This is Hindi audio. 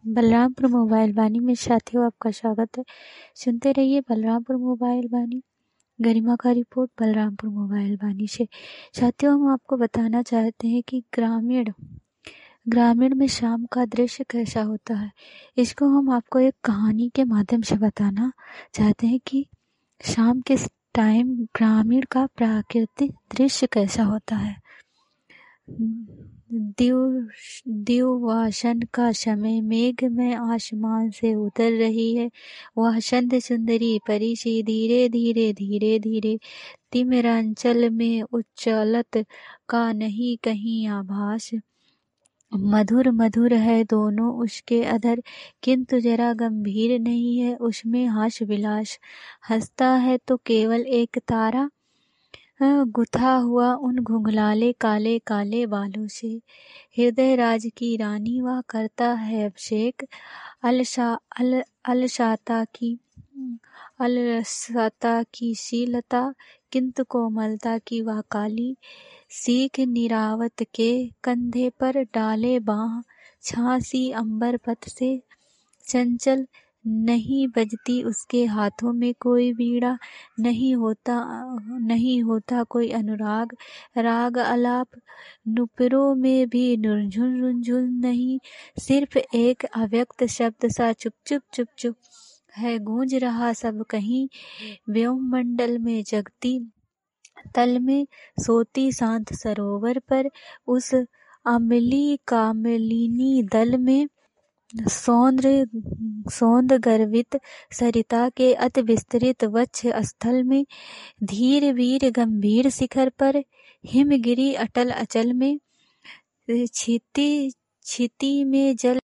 बलरामपुर मोबाइल वाणी में साथियों आपका स्वागत है। सुनते रहिए बलरामपुर मोबाइल वाणी, गरिमा का रिपोर्ट बलरामपुर मोबाइल वाणी से। साथियों, हम आपको बताना चाहते हैं कि ग्रामीण में शाम का दृश्य कैसा होता है। इसको हम आपको एक कहानी के माध्यम से बताना चाहते हैं कि शाम के टाइम ग्रामीण का प्राकृतिक दृश्य कैसा होता है। दिवासन का समय, मेघ में आसमान से उतर रही है वह संध्या सुंदरी परी सी, धीरे धीरे तिमिरांचल में उच्चालत का नहीं कहीं आभास। मधुर मधुर है दोनों उसके अधर, किंतु जरा गंभीर नहीं है उसमें हास विलास। हंसता है तो केवल एक तारा, गुथा हुआ उन घुंघलाले काले काले बालों से। हृदय राज की रानी वह करता है अभिषेक, अलसता की शीलता, किंतु कोमलता की वह काली। सीख निरावत के कंधे पर डाले बाँह, झांसी अंबर पथ से चंचल। नहीं बजती उसके हाथों में कोई वीणा, नहीं होता कोई अनुराग। राग अलाप नुपुरों में भी रुंझुन नहीं, सिर्फ एक अव्यक्त शब्द सा चुप चुप है गूंज रहा सब कहीं। व्योममंडल में जगती तल में सोती शांत सरोवर पर, उस अमली कामलिनी दल में सौंद गर्वित सरिता के अति विस्तृत वक्ष स्थल में। धीर वीर गंभीर शिखर पर, हिमगिरी अटल अचल में। क्षिति में जल